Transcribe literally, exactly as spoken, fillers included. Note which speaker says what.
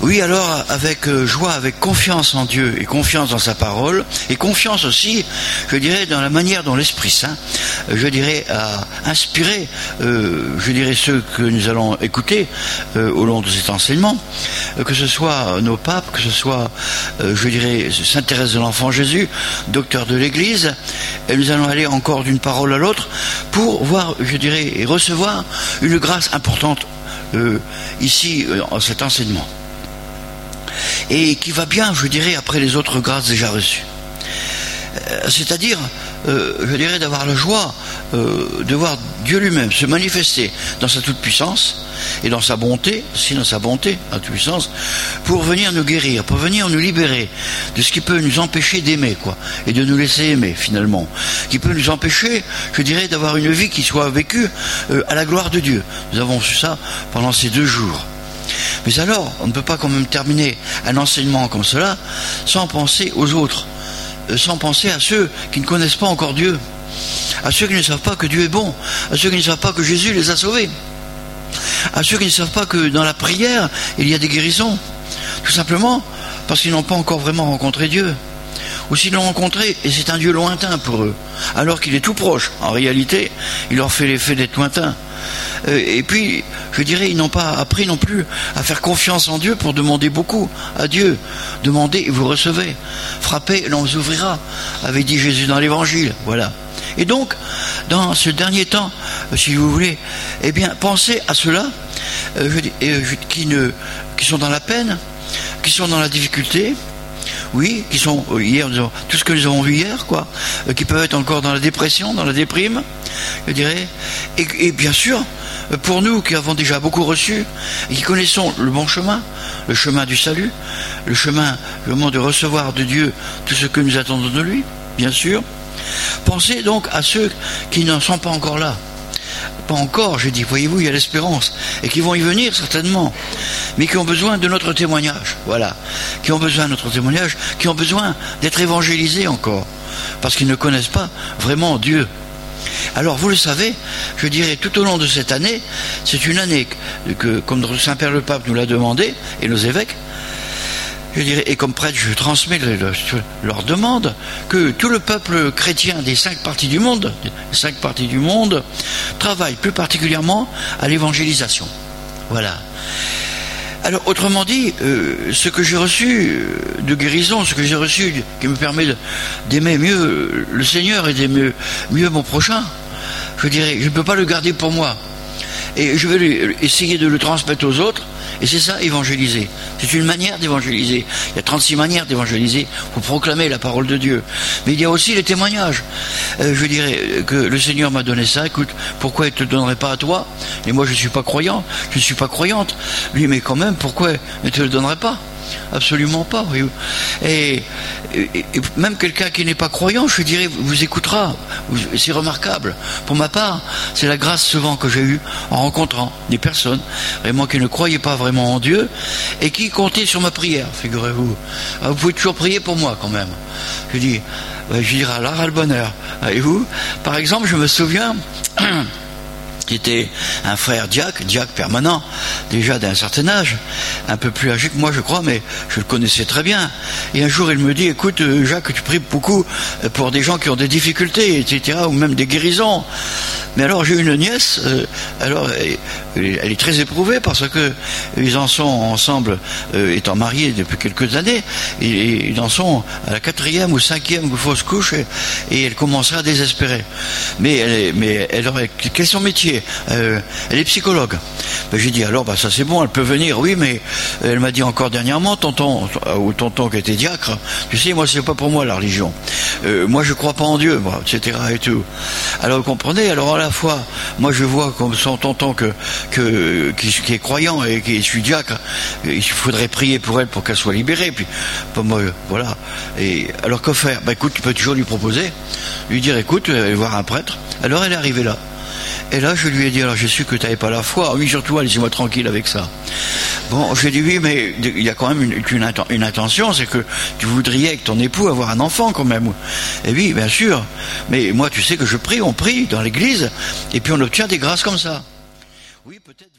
Speaker 1: Oui, alors avec euh, joie, avec confiance en Dieu et confiance dans sa parole, et confiance aussi, je dirais, dans la manière dont l'Esprit Saint, euh, je dirais, a inspiré, euh, je dirais, ceux que nous allons écouter euh, au long de cet enseignement, euh, que ce soit nos papes, que ce soit, euh, je dirais, Sainte Thérèse de l'Enfant Jésus, docteur de l'Église, et nous allons aller encore d'une parole à l'autre pour voir, je dirais, et recevoir une grâce importante euh, ici, euh, en cet enseignement. Et qui va bien, je dirais, après les autres grâces déjà reçues. Euh, c'est-à-dire, euh, je dirais, d'avoir la joie euh, de voir Dieu lui-même se manifester dans sa toute-puissance et dans sa bonté, aussi dans sa bonté, la toute-puissance, pour venir nous guérir, pour venir nous libérer de ce qui peut nous empêcher d'aimer, quoi, et de nous laisser aimer, finalement. Qui peut nous empêcher, je dirais, d'avoir une vie qui soit vécue euh, à la gloire de Dieu. Nous avons su ça pendant ces deux jours. Mais alors, on ne peut pas quand même terminer un enseignement comme cela sans penser aux autres, sans penser à ceux qui ne connaissent pas encore Dieu, à ceux qui ne savent pas que Dieu est bon, à ceux qui ne savent pas que Jésus les a sauvés, à ceux qui ne savent pas que dans la prière, il y a des guérisons, tout simplement parce qu'ils n'ont pas encore vraiment rencontré Dieu. Ou s'ils l'ont rencontré, et c'est un Dieu lointain pour eux, alors qu'il est tout proche. En réalité, il leur fait l'effet d'être lointain. Et puis, je dirais, ils n'ont pas appris non plus à faire confiance en Dieu pour demander beaucoup à Dieu. Demandez et vous recevez. Frappez et l'on vous ouvrira, avait dit Jésus dans l'Évangile. Voilà. Et donc, dans ce dernier temps, si vous voulez, eh bien, pensez à ceux-là euh, qui, ne, qui sont dans la peine, qui sont dans la difficulté, oui, qui sont, hier, tout ce que nous avons vu hier, quoi, euh, qui peuvent être encore dans la dépression, dans la déprime, je dirais, et, et bien sûr, pour nous qui avons déjà beaucoup reçu, et qui connaissons le bon chemin, le chemin du salut, le chemin, le moment de recevoir de Dieu tout ce que nous attendons de lui, bien sûr, pensez donc à ceux qui n'en sont pas encore là. Pas encore, je dis, voyez-vous, il y a l'espérance, et qui vont y venir certainement, mais qui ont besoin de notre témoignage, voilà, qui ont besoin de notre témoignage, qui ont besoin d'être évangélisés encore, parce qu'ils ne connaissent pas vraiment Dieu. Alors vous le savez, je dirais tout au long de cette année, c'est une année que, comme notre Saint-Père le Pape nous l'a demandé, et nos évêques, je dirais, et comme prêtre, je transmets leur demande, que tout le peuple chrétien des cinq parties du monde, des cinq parties du monde, travaille plus particulièrement à l'évangélisation. Voilà. Alors, autrement dit, euh, ce que j'ai reçu de guérison, ce que j'ai reçu qui me permet de, d'aimer mieux le Seigneur et d'aimer mieux mon prochain, je dirais, je ne peux pas le garder pour moi. Et je vais essayer de le transmettre aux autres, et c'est ça, évangéliser. C'est une manière d'évangéliser. Il y a trente-six manières d'évangéliser pour proclamer la parole de Dieu. Mais il y a aussi les témoignages. Euh, je dirais que le Seigneur m'a donné ça, écoute, pourquoi il ne te le donnerait pas à toi? Et moi je ne suis pas croyant, je ne suis pas croyante. Lui, mais quand même, pourquoi il ne te le donnerait pas? Absolument pas. Et, et, et même quelqu'un qui n'est pas croyant, je dirais, vous écoutera. C'est remarquable. Pour ma part, c'est la grâce souvent que j'ai eue en rencontrant des personnes vraiment qui ne croyaient pas vraiment en Dieu et qui comptaient sur ma prière, figurez-vous. Ah, vous pouvez toujours prier pour moi quand même. Je dis, je dirais, là, ras le bonheur. Et vous, par exemple, je me souviens qui était un frère diacre, diacre permanent, déjà d'un certain âge, un peu plus âgé que moi je crois, mais je le connaissais très bien. Et un jour il me dit, écoute Jacques, tu pries beaucoup pour des gens qui ont des difficultés, et cetera, ou même des guérisons. Mais alors j'ai une nièce, euh, alors elle, elle est très éprouvée parce que ils en sont ensemble, euh, étant mariés depuis quelques années, et, et ils en sont à la quatrième ou cinquième fausse couche, et, et elle commencera à désespérer. Mais elle, est, mais elle aurait, quel est son métier? Euh, elle est psychologue. Ben, j'ai dit alors, bah ça c'est bon, elle peut venir, oui, mais elle m'a dit encore dernièrement, tonton, ou tonton qui était diacre, tu sais, moi c'est pas pour moi la religion. Euh, moi je crois pas en Dieu, moi, et cetera et tout. Alors vous comprenez, alors à la fois, moi je vois comme son tonton que, que qui, qui est croyant et qui suis diacre, il faudrait prier pour elle pour qu'elle soit libérée. Puis, ben, moi, voilà. Et alors que faire? Ben écoute, tu peux toujours lui proposer, lui dire, écoute, aller voir un prêtre. Alors elle est arrivée là. Et là, je lui ai dit, alors j'ai su que tu n'avais pas la foi. Oui, surtout, laissez-moi tranquille avec ça. Bon, je lui ai dit, oui, mais il y a quand même une, une, une intention, c'est que tu voudrais avec ton époux avoir un enfant quand même. Et oui, bien sûr. Mais moi, tu sais que je prie, on prie dans l'église, et puis on obtient des grâces comme ça. Oui, peut-être.